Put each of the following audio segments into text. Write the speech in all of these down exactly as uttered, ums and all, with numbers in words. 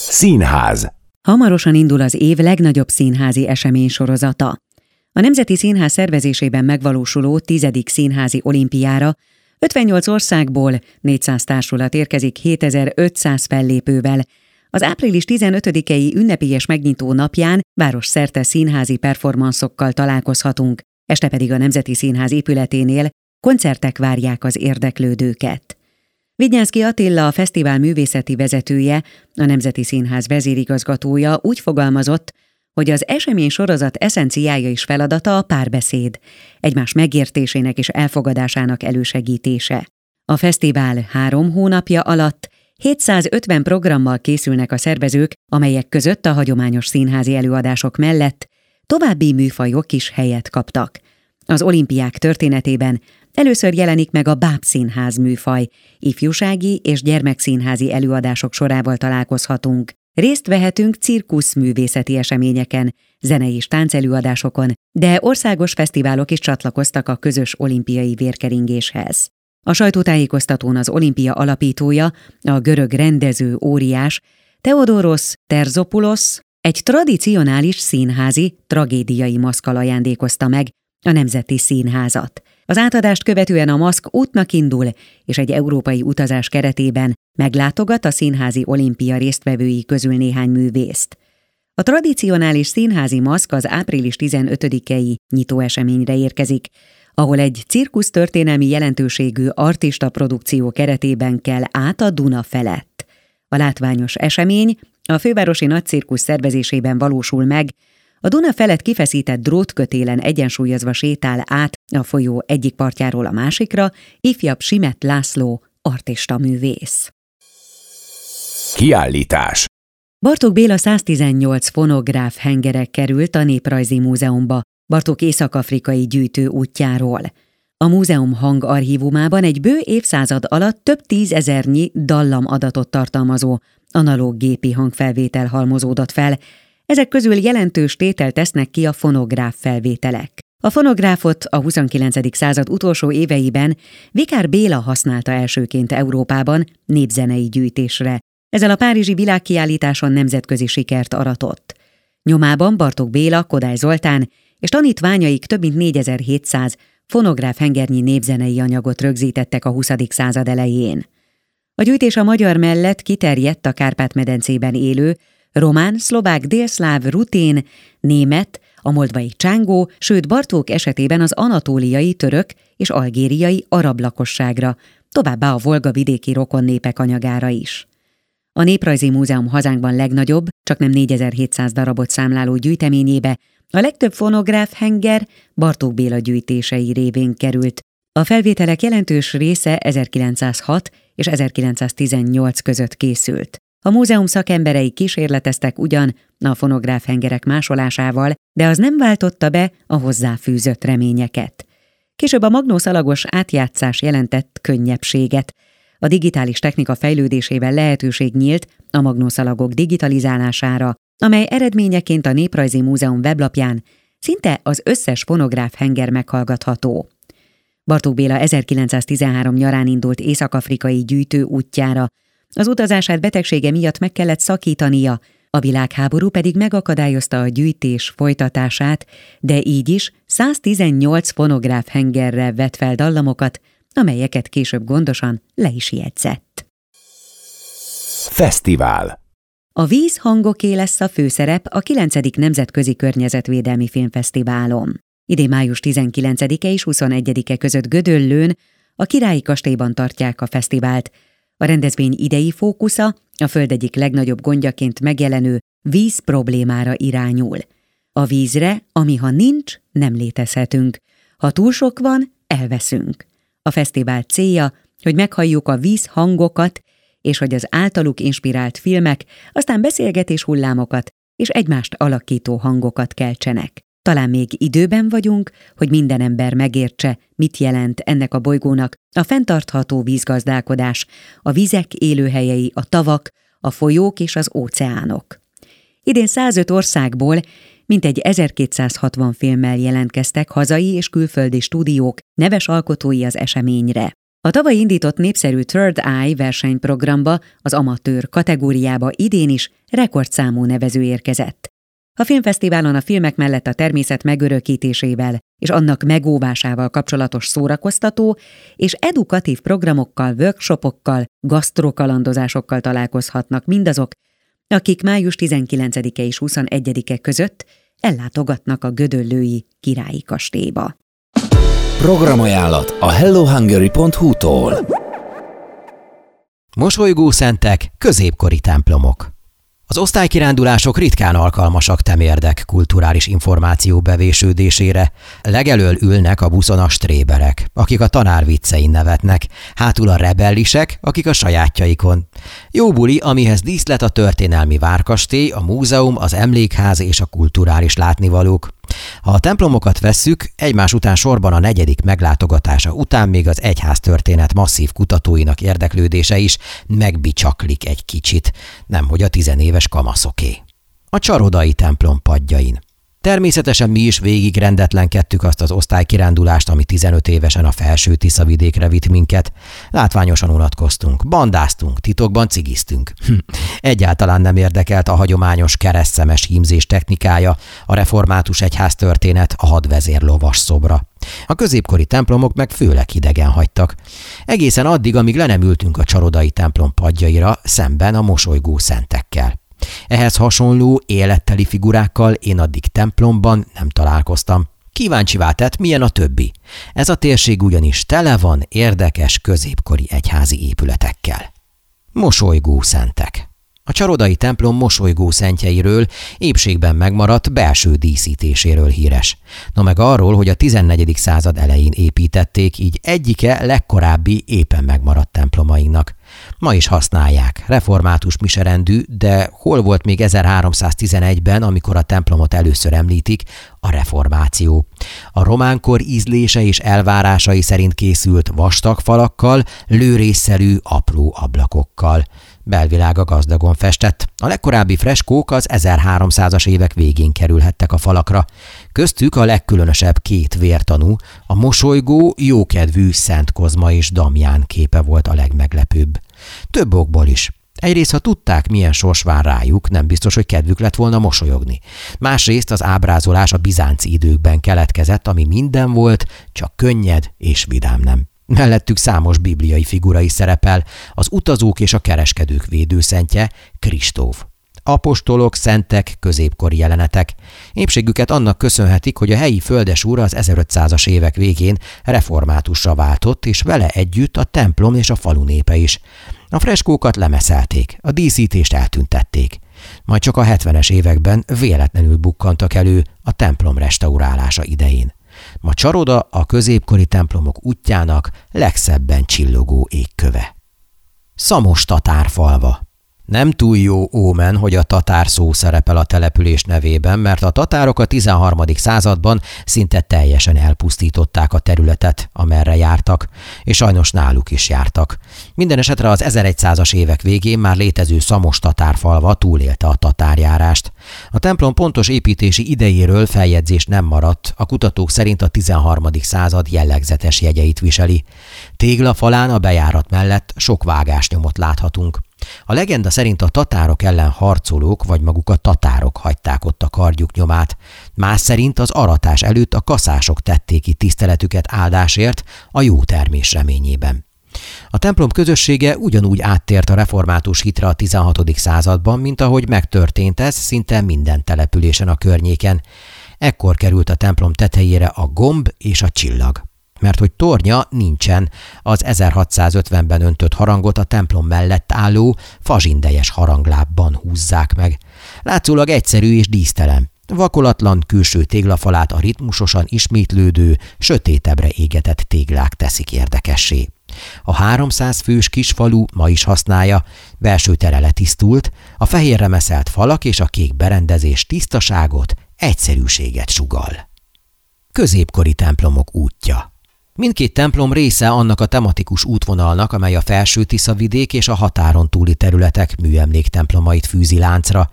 Színház. Hamarosan indul az év legnagyobb színházi eseménysorozata. A Nemzeti Színház szervezésében megvalósuló tizedik színházi olimpiára ötvennyolc országból négyszáz társulat érkezik hétezer-ötszáz fellépővel. Az április tizenötödikei ünnepélyes megnyitó napján városszerte színházi performanszokkal találkozhatunk, este pedig a Nemzeti Színház épületénél koncertek várják az érdeklődőket. Vidnyánszky Attila, a fesztivál művészeti vezetője, a Nemzeti Színház vezérigazgatója úgy fogalmazott, hogy az eseménysorozat eszenciája és feladata a párbeszéd, egymás megértésének és elfogadásának elősegítése. A fesztivál három hónapja alatt hétszázötven programmal készülnek a szervezők, amelyek között a hagyományos színházi előadások mellett további műfajok is helyet kaptak. Az olimpiák történetében először jelenik meg a bábszínház műfaj, ifjúsági és gyermekszínházi előadások sorával találkozhatunk. Részt vehetünk cirkuszművészeti eseményeken, zenei és táncelőadásokon, de országos fesztiválok is csatlakoztak a közös olimpiai vérkeringéshez. A sajtótájékoztatón az olimpia alapítója, a görög rendező óriás Theodoros Terzopoulos egy tradicionális színházi, tragédiai maszkkal ajándékozta meg a Nemzeti Színházat. Az átadást követően a maszk útnak indul, és egy európai utazás keretében meglátogat a színházi olimpia résztvevői közül néhány művészt. A tradicionális színházi maszk az április tizenötödikei nyitóeseményre érkezik, ahol egy cirkusztörténelmi jelentőségű artista produkció keretében kell át a Duna felett. A látványos esemény a fővárosi nagycirkusz szervezésében valósul meg, a Duna felett kifeszített drótkötélen egyensúlyozva sétál át a folyó egyik partjáról a másikra ifjabb Simett László, artista művész. Kiállítás. Bartók Béla száztizennyolc fonográf hengere került a Néprajzi Múzeumba, Bartók észak-afrikai gyűjtő útjáról. A múzeum hangarchívumában egy bő évszázad alatt több tízezernyi dallamadatot tartalmazó analóg gépi hangfelvétel halmozódott fel, ezek közül jelentős tételt tesznek ki a fonográf felvételek. A fonográfot a huszonkilencedik század utolsó éveiben Vikár Béla használta elsőként Európában népzenei gyűjtésre. Ezzel a párizsi világkiállításon nemzetközi sikert aratott. Nyomában Bartók Béla, Kodály Zoltán és tanítványaik több mint négyezer-hétszáz fonográf hengernyi népzenei anyagot rögzítettek a huszadik század elején. A gyűjtés a magyar mellett kiterjedt a Kárpát-medencében élő román, szlovák, délszláv, rutén, német, a moldvai csángó, sőt Bartók esetében az anatóliai, török és algériai arab lakosságra, továbbá a Volga vidéki rokonnépek anyagára is. A Néprajzi Múzeum hazánkban legnagyobb, csaknem négyezer-hétszáz darabot számláló gyűjteményébe a legtöbb fonográf henger Bartók Béla gyűjtései révén került. A felvételek jelentős része ezerkilencszázhat és ezerkilencszáztizennyolc között készült. A múzeum szakemberei kísérleteztek ugyan a fonográf hengerek másolásával, de az nem váltotta be a hozzáfűzött reményeket. Később a magnószalagos átjátszás jelentett könnyebbséget. A digitális technika fejlődésével lehetőség nyílt a magnószalagok digitalizálására, amely eredményeként a Néprajzi Múzeum weblapján szinte az összes fonográf henger meghallgatható. Bartók Béla ezerkilencszáztizenhárom nyarán indult észak-afrikai gyűjtő útjára, az utazását betegsége miatt meg kellett szakítania, a világháború pedig megakadályozta a gyűjtés folytatását, de így is száztizennyolc fonográf hengerre vett fel dallamokat, amelyeket később gondosan le is jegyzett. Fesztivál. A vízhangoké lesz a főszerep a kilencedik Nemzetközi Környezetvédelmi Filmfesztiválon. Idén május tizenkilencedike és huszonegyedike között Gödöllőn, a Királyi Kastélyban tartják a fesztivált. A rendezvény idei fókusza a Föld egyik legnagyobb gondjaként megjelenő víz problémára irányul. A vízre, ami ha nincs, nem létezhetünk. Ha túl sok van, elveszünk. A fesztivál célja, hogy meghalljuk a víz hangokat, és hogy az általuk inspirált filmek aztán beszélgetés hullámokat és egymást alakító hangokat keltsenek. Talán még időben vagyunk, hogy minden ember megértse, mit jelent ennek a bolygónak a fenntartható vízgazdálkodás, a vizek élőhelyei, a tavak, a folyók és az óceánok. Idén százöt országból mintegy ezerkétszázhatvan filmmel jelentkeztek hazai és külföldi stúdiók, neves alkotói az eseményre. A tavaly indított népszerű Third Eye versenyprogramba az amatőr kategóriába idén is rekordszámú nevező érkezett. A filmfesztiválon a filmek mellett a természet megörökítésével és annak megóvásával kapcsolatos szórakoztató és edukatív programokkal, workshopokkal, gasztrokalandozásokkal találkozhatnak mindazok, akik május tizenkilencedike és huszonegyedike között ellátogatnak a gödöllői Királyi Kastélyba. Programajánlat a hello hungary pont hu-tól. Mosolygó szentek, középkori templomok. Az osztálykirándulások ritkán alkalmasak temérdek kulturális információ bevésődésére. Legelől ülnek a buszon a stréberek, akik a tanár viccein nevetnek, hátul a rebellisek, akik a sajátjaikon. Jó buli, amihez díszlet a történelmi várkastély, a múzeum, az emlékház és a kulturális látnivalók. Ha a templomokat vesszük, egymás után sorban a negyedik meglátogatása után még az egyháztörténet masszív kutatóinak érdeklődése is megbicsaklik egy kicsit, nemhogy a tizenéves kamaszoké. A csarodai templom padjain. Természetesen mi is végig rendetlenkedtük azt az osztálykirándulást, ami tizenöt évesen a felső Tiszavidékre vitt minket. Látványosan unatkoztunk, bandáztunk, titokban cigiztünk. Egyáltalán nem érdekelt a hagyományos keresztszemes hímzés technikája, a református egyháztörténet, a hadvezér lovas szobra. A középkori templomok meg főleg hidegen hagytak. Egészen addig, amíg le nem ültünk a csarodai templom padjaira, szemben a mosolygó szentekkel. Ehhez hasonló, életteli figurákkal én addig templomban nem találkoztam. Kíváncsivá tett, milyen a többi. Ez a térség ugyanis tele van érdekes középkori egyházi épületekkel. Mosolygó szentek. A csarodai templom mosolygó szentjeiről, épségben megmaradt belső díszítéséről híres. No meg arról, hogy a tizennegyedik század elején építették, így egyike legkorábbi éppen megmaradt templomainknak. Ma is használják, református miserendű, de hol volt még ezerháromszáztizenegyben, amikor a templomot először említik, a reformáció. A románkor ízlése és elvárásai szerint készült vastag falakkal, lőrésszerű apró ablakokkal. Belvilága gazdagon festett. A legkorábbi freskók az ezerháromszázas évek végén kerülhettek a falakra. Köztük a legkülönösebb két vértanú, a mosolygó, jókedvű Szent Kozma és Damján képe volt a legmeglepőbb. Több okból is. Egyrészt, ha tudták, milyen sors vár rájuk, nem biztos, hogy kedvük lett volna mosolyogni. Másrészt az ábrázolás a bizánci időkben keletkezett, ami minden volt, csak könnyed és vidám nem. Mellettük számos bibliai figura is szerepel, az utazók és a kereskedők védőszentje, Kristóf. Apostolok, szentek, középkori jelenetek. Épségüket annak köszönhetik, hogy a helyi földesúr az ezerötszázas évek végén reformátusra váltott, és vele együtt a templom és a falu népe is. A freskókat lemeszelték, a díszítést eltüntették. Majd csak a hetvenes években véletlenül bukkantak elő a templom restaurálása idején. Ma Csaroda a középkori templomok útjának legszebben csillogó égköve. Szamos tatárfalva. Nem túl jó ómen, hogy a tatár szó szerepel a település nevében, mert a tatárok a tizenharmadik században szinte teljesen elpusztították a területet, amerre jártak, és sajnos náluk is jártak. Minden esetre az ezeregyszázas évek végén már létező Szamos tatárfalva túlélte a tatárjárást. A templom pontos építési idejéről feljegyzés nem maradt, a kutatók szerint a tizenharmadik század jellegzetes jegyeit viseli. Téglafalán a bejárat mellett sok vágásnyomot láthatunk. A legenda szerint a tatárok ellen harcolók vagy maguk a tatárok hagyták ott a kardjuk nyomát. Más szerint az aratás előtt a kaszások tették ki tiszteletüket áldásért a jó termés reményében. A templom közössége ugyanúgy áttért a református hitre a tizenhatodik században, mint ahogy megtörtént ez szinte minden településen a környéken. Ekkor került a templom tetejére a gomb és a csillag. Mert hogy tornya nincsen, az ezerhatszázötvenben öntött harangot a templom mellett álló fazsindejes haranglábban húzzák meg. Látszólag egyszerű és dísztelen. Vakolatlan külső téglafalát a ritmusosan ismétlődő, sötétebbre égetett téglák teszik érdekessé. A háromszáz fős kisfalu ma is használja, belső tere letisztult, a fehérre meszelt falak és a kék berendezés tisztaságot, egyszerűséget sugall. Középkori templomok útja. Mindkét templom része annak a tematikus útvonalnak, amely a felső Tiszavidék és a határon túli területek műemléktemplomait fűzi láncra.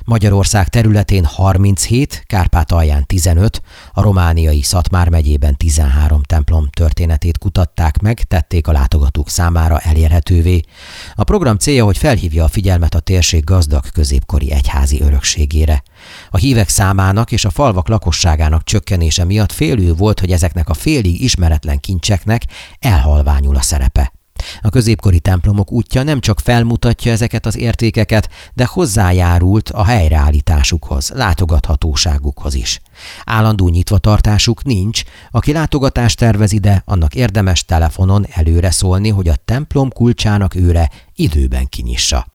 Magyarország területén harminchét, Kárpátalján tizenöt, a romániai Szatmár megyében tizenhárom templom történetét kutatták meg, tették a látogatók számára elérhetővé. A program célja, hogy felhívja a figyelmet a térség gazdag középkori egyházi örökségére. A hívek számának és a falvak lakosságának csökkenése miatt félő volt, hogy ezeknek a félig ismeretlen kincseknek elhalványul a szerepe. A középkori templomok útja nem csak felmutatja ezeket az értékeket, de hozzájárult a helyreállításukhoz, látogathatóságukhoz is. Állandó nyitvatartásuk nincs, aki látogatást tervez ide, annak érdemes telefonon előre szólni, hogy a templom kulcsának őre időben kinyissa.